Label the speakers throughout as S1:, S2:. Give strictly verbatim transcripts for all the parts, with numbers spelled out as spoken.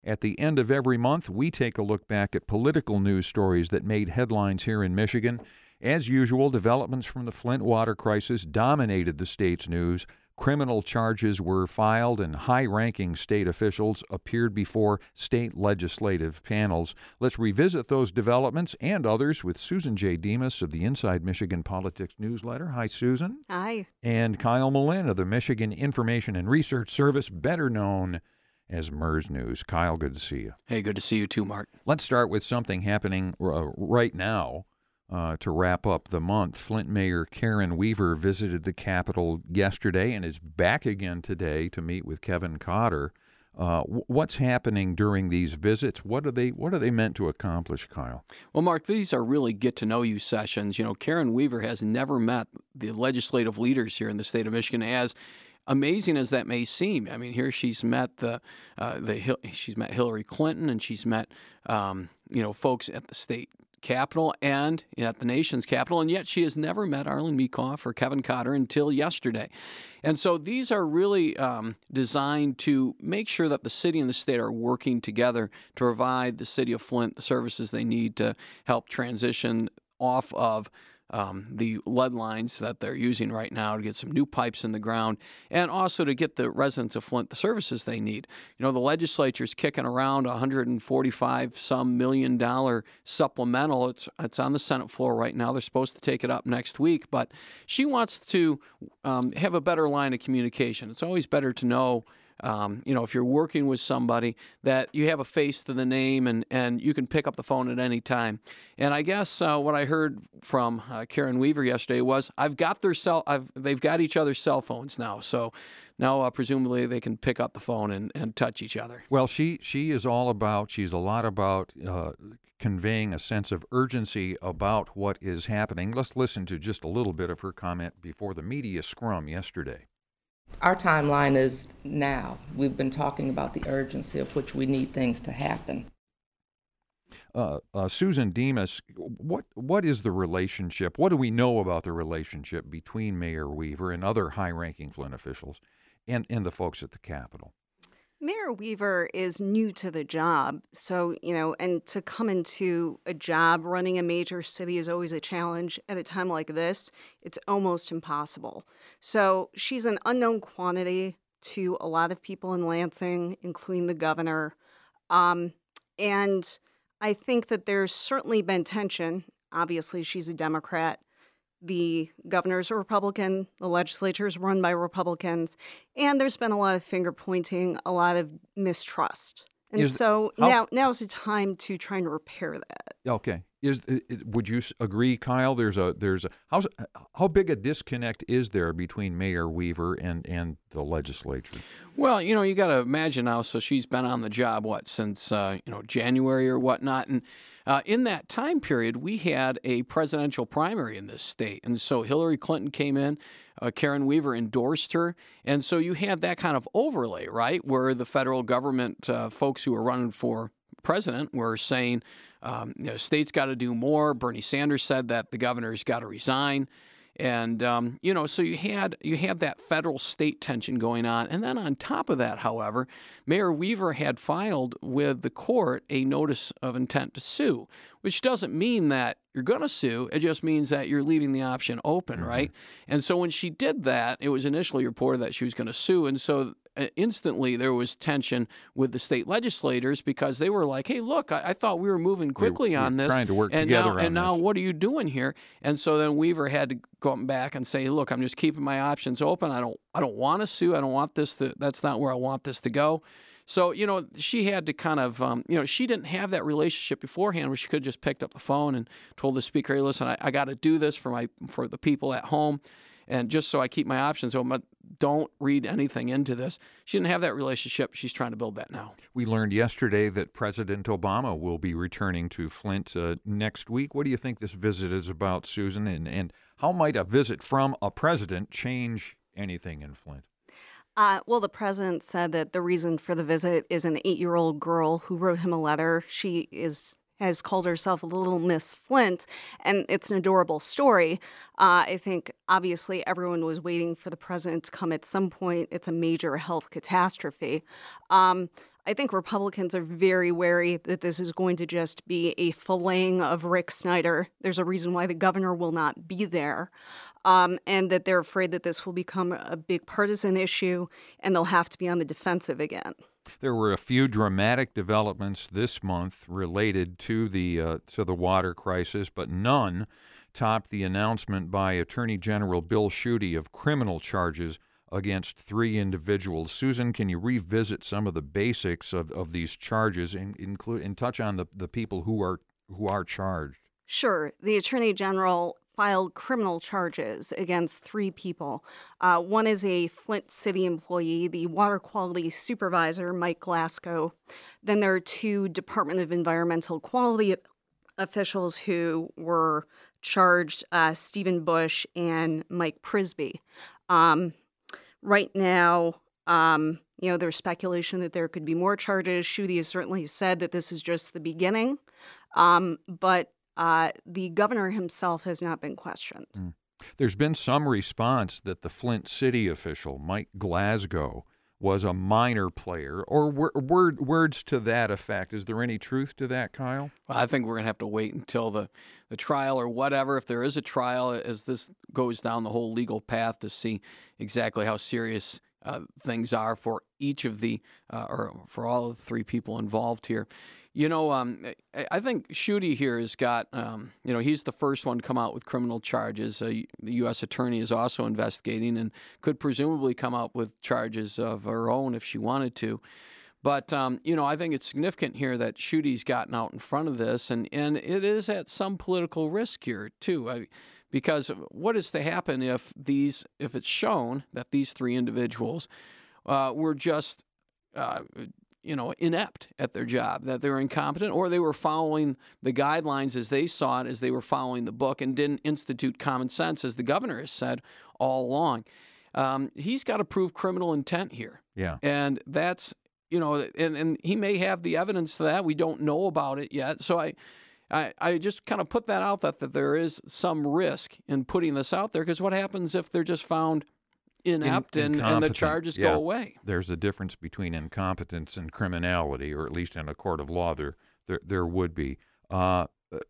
S1: At the end of every month, we take a look back at political news stories that made headlines here in Michigan. As usual, developments from the Flint water crisis dominated the state's news. Criminal charges were filed, and high-ranking state officials appeared before state legislative panels. Let's revisit those developments and others with Susan J. Demas of the Inside Michigan Politics newsletter. Hi, Susan.
S2: Hi.
S1: And Kyle Mullen of the Michigan Information and Research Service, better known as MERS News. Kyle, good to see you.
S3: Hey, good to see you too, Mark.
S1: Let's start with something happening uh, right now. Uh, to wrap up the month, Flint Mayor Karen Weaver visited the Capitol yesterday and is back again today to meet with Kevin Cotter. Uh, w- what's happening during these visits? What are they What are they meant to accomplish, Kyle?
S3: Well, Mark, these are really get-to-know-you sessions. You know, Karen Weaver has never met the legislative leaders here in the state of Michigan, as amazing as that may seem. I mean, here she's met the uh, the she's met Hillary Clinton, and she's met um, you know folks at the state Capitol and at the nation's capital, and yet she has never met Arlen Meekhoff or Kevin Cotter until yesterday. And so these are really um, designed to make sure that the city and the state are working together to provide the city of Flint the services they need to help transition off of Um, the lead lines that they're using right now, to get some new pipes in the ground, and also to get the residents of Flint the services they need. You know, the legislature's kicking around one hundred forty-five some million dollar supplemental. It's it's on the Senate floor right now. They're supposed to take it up next week, but she wants to um, have a better line of communication. It's always better to know Um, you know, if you're working with somebody, that you have a face to the name, and, and you can pick up the phone at any time. And I guess uh, what I heard from uh, Karen Weaver yesterday was, I've got their cell, I've, they've got each other's cell phones now. So now uh, presumably they can pick up the phone and, and touch each other.
S1: Well, she she is all about, she's a lot about uh, conveying a sense of urgency about what is happening. Let's listen to just a little bit of her comment before the media scrum yesterday.
S4: Our timeline is now. We've been talking about the urgency of which we need things to happen.
S1: Uh, uh, Susan Demas, what what is the relationship? What do we know about the relationship between Mayor Weaver and other high-ranking Flint officials and, and the folks at the Capitol?
S2: Mayor Weaver is new to the job, so, you know, and to come into a job running a major city is always a challenge. At a time like this, it's almost impossible. So she's an unknown quantity to a lot of people in Lansing, including the governor. Um, and I think that there's certainly been tension. Obviously, she's a Democrat. The governor's a Republican, the legislature is run by Republicans, and there's been a lot of finger pointing, a lot of mistrust. And
S1: Is-
S2: so
S1: how-
S2: now now's the time to try and repair that.
S1: Okay. Is would you s- agree, Kyle? There's a there's a how's, how big a disconnect is there between Mayor Weaver and, and the legislature?
S3: Well, you know, you got to imagine now, so she's been on the job, what, since, uh, you know, January or whatnot. And uh, in that time period, we had a presidential primary in this state. And so Hillary Clinton came in, uh, Karen Weaver endorsed her. And so you had that kind of overlay, right, where the federal government uh, folks who were running for president were saying, um, you know, state's got to do more. Bernie Sanders said that the governor's got to resign. And, um, you know, so you had you had that federal-state tension going on. And then on top of that, however, Mayor Weaver had filed with the court a notice of intent to sue, which doesn't mean that you're going to sue. It just means that you're leaving the option open, mm-hmm. right? And so when she did that, it was initially reported that she was going to sue. And so uh, instantly there was tension with the state legislators, because they were like, hey, look, I, I thought we were moving quickly
S1: we,
S3: on this.
S1: Trying to work
S3: and
S1: together
S3: now,
S1: on
S3: And now
S1: this.
S3: what are you doing here? And so then Weaver had to go back and say, look, I'm just keeping my options open. I don't I don't want to sue. I don't want this to, that's not where I want this to go. So, you know, she had to kind of, um, you know, she didn't have that relationship beforehand where she could have just picked up the phone and told the speaker, hey, listen, I, I got to do this for my for the people at home. And just so I keep my options open, but don't read anything into this. She didn't have that relationship. She's trying to build that now.
S1: We learned yesterday that President Obama will be returning to Flint uh, next week. What do you think this visit is about, Susan? And, and how might a visit from a president change anything in Flint?
S2: Uh, well, the president said that the reason for the visit is an eight-year-old girl who wrote him a letter. She is has called herself Little Miss Flint, and it's an adorable story. Uh, I think, obviously, everyone was waiting for the president to come at some point. It's a major health catastrophe. Um, I think Republicans are very wary that this is going to just be a filleting of Rick Snyder. There's a reason why the governor will not be there, um, and that they're afraid that this will become a big partisan issue, and they'll have to be on the defensive again.
S1: There were a few dramatic developments this month related to the uh, to the water crisis, but none topped the announcement by Attorney General Bill Schuette of criminal charges against three individuals. Susan, can you revisit some of the basics of, of these charges and include and touch on the, the people who are who are charged?
S2: Sure. The Attorney General filed criminal charges against three people. Uh, one is a Flint City employee, the water quality supervisor, Mike Glasgow. Then there are two Department of Environmental Quality officials who were charged, uh, Stephen Bush and Mike Prisby. Um, right now, um, you know, there's speculation that there could be more charges. Schuette has certainly said that this is just the beginning, um, but uh, the governor himself has not been questioned.
S1: Mm. There's been some response that the Flint City official, Mike Glasgow, was a minor player, or wor- word, words to that effect. Is there any truth to that, Kyle?
S3: Well, I think we're going to have to wait until the, the trial or whatever, if there is a trial, as this goes down the whole legal path, to see exactly how serious uh, things are for each of the, uh, or for all of the three people involved here. You know, um, I think Schuette here has got, um, you know, he's the first one to come out with criminal charges. Uh, the U S attorney is also investigating and could presumably come out with charges of her own if she wanted to. But, um, you know, I think it's significant here that Schuette's gotten out in front of this, and, and it is at some political risk here, too. I, because what is to happen if these, if it's shown that these three individuals uh, were just uh, you know, inept at their job, that they were incompetent, or they were following the guidelines as they saw it, as they were following the book, and didn't institute common sense, as the governor has said all along. Um, he's got to prove criminal intent here.
S1: Yeah.
S3: And that's, you know, and, and he may have the evidence to that. We don't know about it yet. So I, I, I just kind of put that out, that, that there is some risk in putting this out there, because what happens if they're just found inept
S1: In,
S3: and, and the charges
S1: yeah.
S3: go away?
S1: There's a difference between incompetence and criminality, or at least in a court of law there there, there would be. Uh,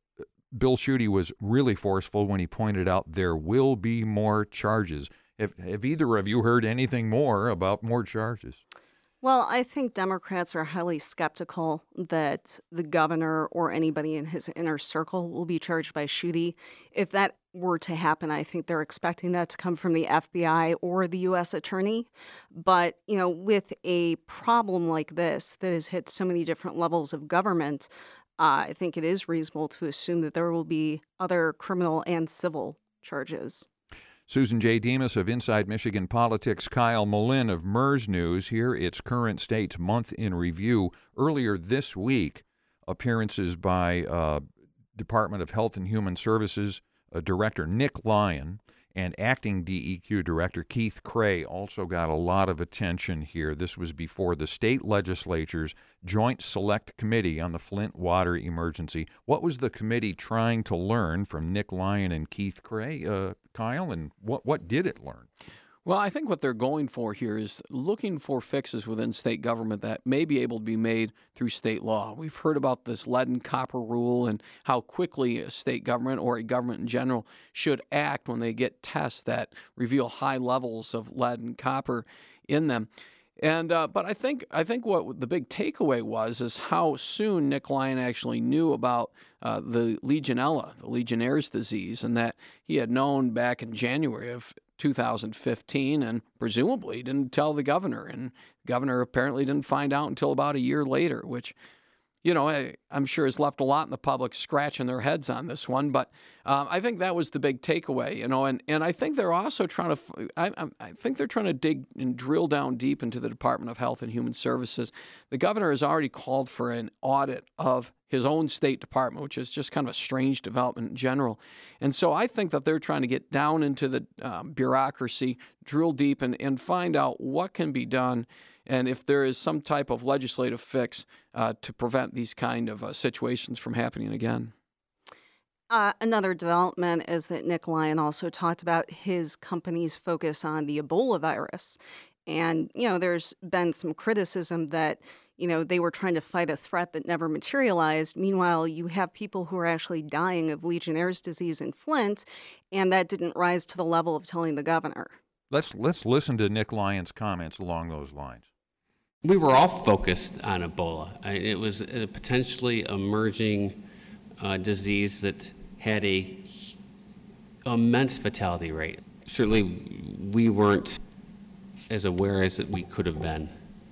S1: Bill Schuette was really forceful when he pointed out there will be more charges. Have, have either of you heard anything more about more charges?
S2: Well, I think Democrats are highly skeptical that the governor or anybody in his inner circle will be charged by Schuette. If that were to happen, I think they're expecting that to come from the F B I or the U S attorney. But, you know, with a problem like this that has hit so many different levels of government, uh, I think it is reasonable to assume that there will be other criminal and civil charges.
S1: Susan J. Demas of Inside Michigan Politics, Kyle Malin of MERS News. Here, it's Current State's Month in Review. Earlier this week, appearances by uh, Department of Health and Human Services uh, Director Nick Lyon and Acting D E Q Director Keith Cray also got a lot of attention here. This was before the state legislature's Joint Select Committee on the Flint Water Emergency. What was the committee trying to learn from Nick Lyon and Keith Cray, uh, Kyle, and what, what did it learn?
S3: Well, I think what they're going for here is looking for fixes within state government that may be able to be made through state law. We've heard about this lead and copper rule and how quickly a state government or a government in general should act when they get tests that reveal high levels of lead and copper in them. And uh, but I think I think what the big takeaway was is how soon Nick Lyon actually knew about uh, the Legionella, the Legionnaire's disease, and that he had known back in January of two thousand fifteen, and presumably didn't tell the governor, and the governor apparently didn't find out until about a year later, which, you know, I, I'm sure has left a lot in the public scratching their heads on this one. But um, I think that was the big takeaway, you know, and, and I think they're also trying to, I, I think they're trying to dig and drill down deep into the Department of Health and Human Services. The governor has already called for an audit of his own state department, which is just kind of a strange development in general. And so I think that they're trying to get down into the um, bureaucracy, drill deep, and, and find out what can be done, and if there is some type of legislative fix uh, to prevent these kind of uh, situations from happening again.
S2: Uh, another development is that Nick Lyon also talked about his company's focus on the Ebola virus. And, you know, there's been some criticism that, you know, they were trying to fight a threat that never materialized. Meanwhile, you have people who are actually dying of Legionnaire's disease in Flint, and that didn't rise to the level of telling the governor.
S1: Let's let's listen to Nick Lyons' comments along those lines.
S5: We were all focused on Ebola. I- It was a potentially emerging uh, disease that had a immense fatality rate. Certainly, we weren't as aware as we could have been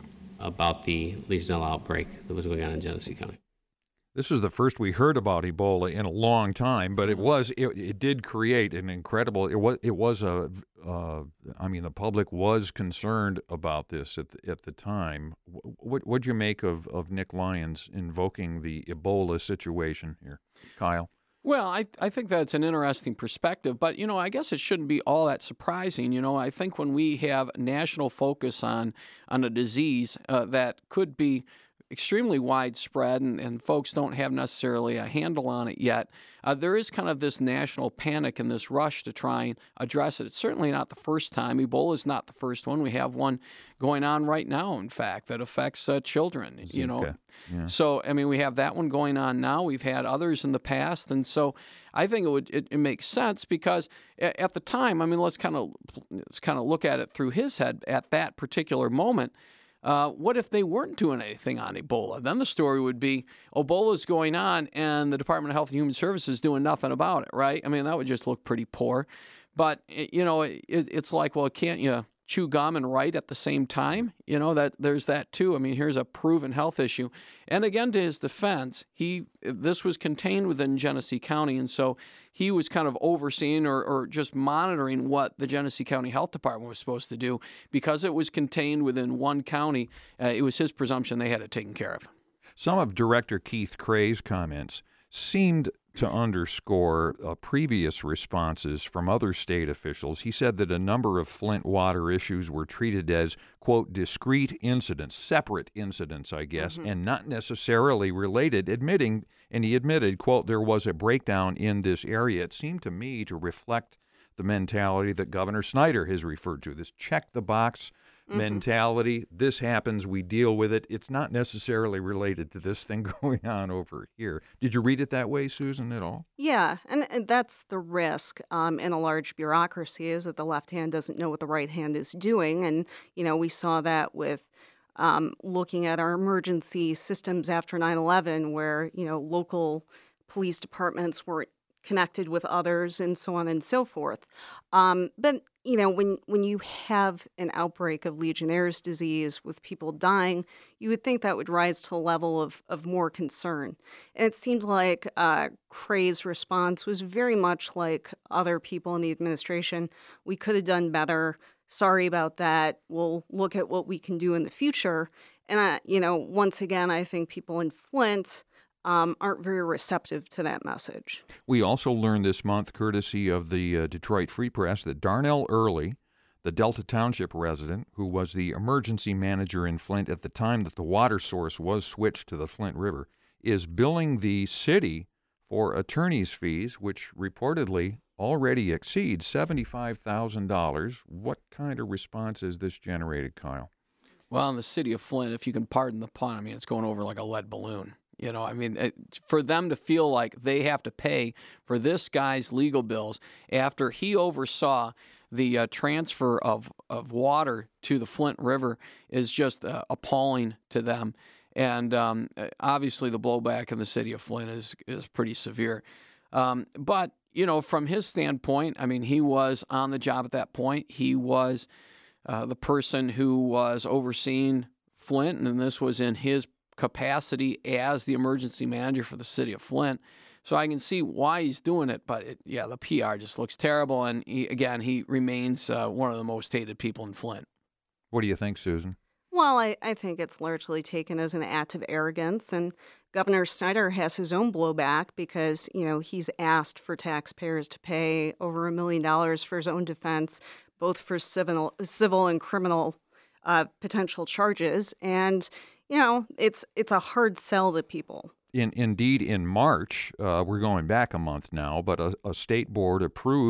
S5: about the Legionella outbreak that was going on in Genesee County.
S1: This is the first we heard about Ebola in a long time, but it was it, it did create an incredible. It was it was a. Uh, I mean, the public was concerned about this at the, at the time. What what'd you make of of Nick Lyons invoking the Ebola situation here, Kyle?
S3: Well, I, I think that's an interesting perspective, but, you know, I guess it shouldn't be all that surprising. You know, I think when we have national focus on, on a disease uh, that could be extremely widespread and, and folks don't have necessarily a handle on it yet, uh, there is kind of this national panic and this rush to try and address it. It's certainly not the first time. Ebola is not the first one. We have one going on right now, in fact, that affects uh, children,
S1: Zika.
S3: you know.
S1: Yeah.
S3: So, I mean, we have that one going on now. We've had others in the past. And so I think it would it, it makes sense because at, at the time, I mean, let's kind of let's kind of look at it through his head at that particular moment. Uh, what if they weren't doing anything on Ebola? Then the story would be Ebola's going on and the Department of Health and Human Services doing nothing about it, right? I mean, that would just look pretty poor. But, you know, it, it's like, well, can't you chew gum and write at the same time? You know, that there's that too. I mean, here's a proven health issue. And again, to his defense, he this was contained within Genesee County, and so he was kind of overseeing or, or just monitoring what the Genesee County Health Department was supposed to do. Because it was contained within one county, uh, it was his presumption they had it taken care of.
S1: Some of Director Keith Cray's comments seemed to underscore uh, previous responses from other state officials. He said that a number of Flint water issues were treated as, quote, discrete incidents, separate incidents, I guess, mm-hmm. and not necessarily related, admitting, and he admitted, quote, there was a breakdown in this area. It seemed to me to reflect the mentality that Governor Snyder has referred to, this check-the-box Mm-hmm. mentality. This happens, we deal with it. It's not necessarily related to this thing going on over here. Did you read it that way, Susan, at all?
S2: Yeah, and, and that's the risk um, in a large bureaucracy is that the left hand doesn't know what the right hand is doing. And, you know, we saw that with um, looking at our emergency systems after nine eleven where, you know, local police departments weren't connected with others and so on and so forth. Um, but, you know, when, when you have an outbreak of Legionnaire's disease with people dying, you would think that would rise to a level of, of more concern. And it seemed like uh, Cray's response was very much like other people in the administration. We could have done better. Sorry about that. We'll look at what we can do in the future. And, uh, you know, once again, I think people in Flint Um, aren't very receptive to that message.
S1: We also learned this month, courtesy of the uh, Detroit Free Press, that Darnell Early, the Delta Township resident who was the emergency manager in Flint at the time that the water source was switched to the Flint River, is billing the city for attorney's fees, which reportedly already exceed seventy-five thousand dollars. What kind of response has this generated, Kyle?
S3: Well, in the city of Flint, if you can pardon the pun, I mean, it's going over like a lead balloon. You know, I mean, it, for them to feel like they have to pay for this guy's legal bills after he oversaw the uh, transfer of, of water to the Flint River is just uh, appalling to them. And um, obviously the blowback in the city of Flint is, is pretty severe. Um, but, you know, from his standpoint, I mean, he was on the job at that point. He was uh, the person who was overseeing Flint, and this was in his capacity as the emergency manager for the city of Flint. So I can see why he's doing it, but it, yeah, the P R just looks terrible. And he, again, he remains uh, one of the most hated people in Flint.
S1: What do you think, Susan?
S2: Well, I, I think it's largely taken as an act of arrogance, and Governor Snyder has his own blowback because, you know, he's asked for taxpayers to pay over a million dollars for his own defense, both for civil, civil and criminal uh, potential charges. And you know, it's it's a hard sell to people.
S1: In, indeed, in March, uh, we're going back a month now, but a, a state board approved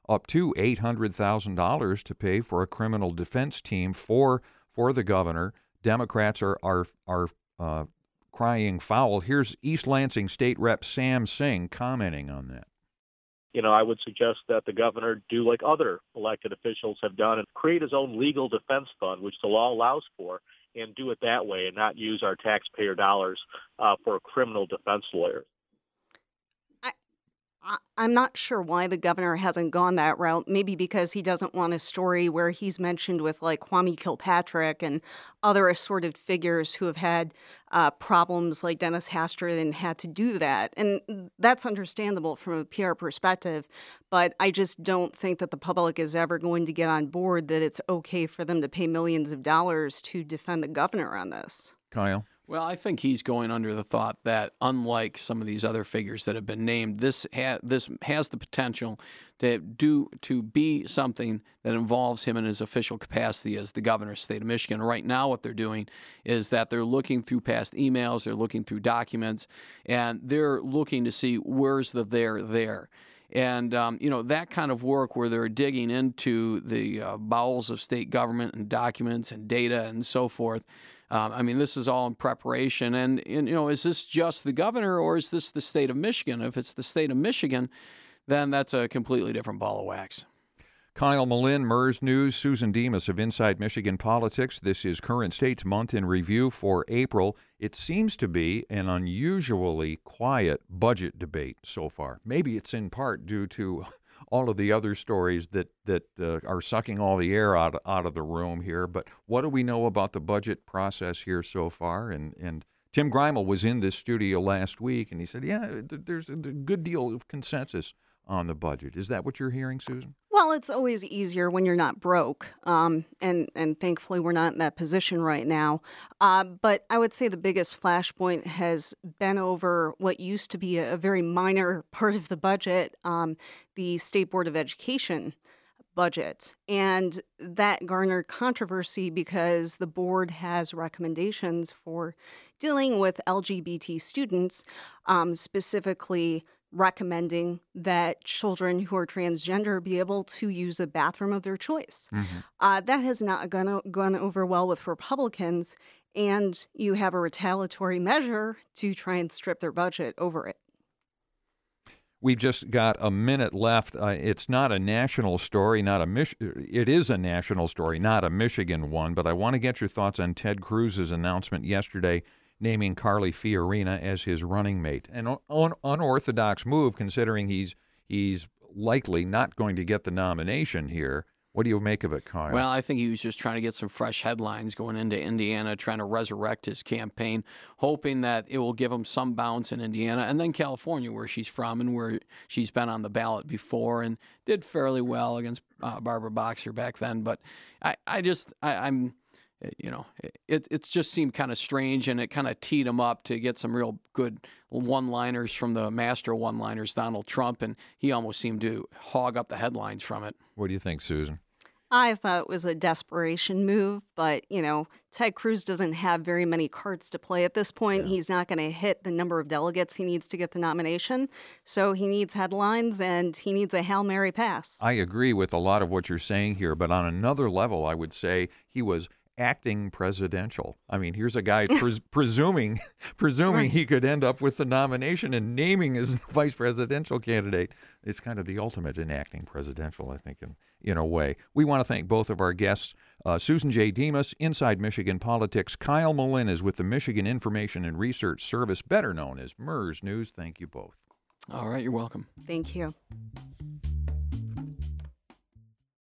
S1: up to eight hundred thousand dollars to pay for a criminal defense team for for the governor. Democrats are are are uh, crying foul. Here's East Lansing State Rep Sam Singh commenting on that.
S6: You know, I would suggest that the governor do like other elected officials have done and create his own legal defense fund, which the law allows for, and do it that way and not use our taxpayer dollars uh, for criminal defense lawyers.
S2: I'm not sure why the governor hasn't gone that route. Maybe because he doesn't want a story where he's mentioned with like Kwame Kilpatrick and other assorted figures who have had uh, problems like Dennis Hastert and had to do that. And that's understandable from a P R perspective. But I just don't think that the public is ever going to get on board that it's okay for them to pay millions of dollars to defend the governor on this.
S1: Kyle?
S3: Well, I think he's going under the thought that, unlike some of these other figures that have been named, this ha- this has the potential to do to be something that involves him in his official capacity as the governor of the state of Michigan. Right now, what they're doing is that they're looking through past emails, they're looking through documents, and they're looking to see where's the there there. And, um, you know, that kind of work where they're digging into the uh, bowels of state government and documents and data and so forth. Um, I mean, this is all in preparation. And, and, you know, is this just the governor or is this the state of Michigan? If it's the state of Michigan, then that's a completely different ball of wax.
S1: Kyle Malin, MERS News, Susan Demas of Inside Michigan Politics. This is Current States Month in Review for April. It seems to be an unusually quiet budget debate so far. Maybe it's in part due to all of the other stories that that uh, are sucking all the air out, out of the room here. But what do we know about the budget process here so far? And and Tim Greimel was in this studio last week, and he said, yeah, there's a good deal of consensus on the budget. Is that what you're hearing, Susan?
S2: Well, it's always easier when you're not broke, um, and and thankfully we're not in that position right now. Uh, but I would say the biggest flashpoint has been over what used to be a, a very minor part of the budget, um, the State Board of Education budget, and that garnered controversy because the board has recommendations for dealing with L G B T students, um, specifically recommending that children who are transgender be able to use a bathroom of their choice. Mm-hmm. Uh, that has not gone, gone over well with Republicans, and you have a retaliatory measure to try and strip their budget over it.
S1: We've just got a minute left. Uh, it's not a national story, not a Mich- It is a national story, not a Michigan one, but I want to get your thoughts on Ted Cruz's announcement yesterday naming Carly Fiorina as his running mate. An un- unorthodox move, considering he's he's likely not going to get the nomination here. What do you make of it, Kyle?
S3: Well, I think he was just trying to get some fresh headlines going into Indiana, trying to resurrect his campaign, hoping that it will give him some bounce in Indiana, and then California, where she's from and where she's been on the ballot before and did fairly well against uh, Barbara Boxer back then. But I, I just, I, I'm... You know, it it just seemed kind of strange, and it kind of teed him up to get some real good one-liners from the master one-liners, Donald Trump, and he almost seemed to hog up the headlines from it.
S1: What do you think, Susan?
S2: I thought it was a desperation move, but, you know, Ted Cruz doesn't have very many cards to play at this point. Yeah. He's not going to hit the number of delegates he needs to get the nomination, so he needs headlines, and he needs a Hail Mary pass.
S1: I agree with a lot of what you're saying here, but on another level, I would say he was acting presidential. I mean, here's a guy pres- presuming presuming right. he could end up with the nomination and naming his vice presidential candidate. It's kind of the ultimate in acting presidential, I think, in, in a way. We want to thank both of our guests, uh, Susan J. Demas, Inside Michigan Politics. Kyle Malin is with the Michigan Information and Research Service, better known as MERS News. Thank you both.
S3: All right, you're welcome.
S2: Thank you.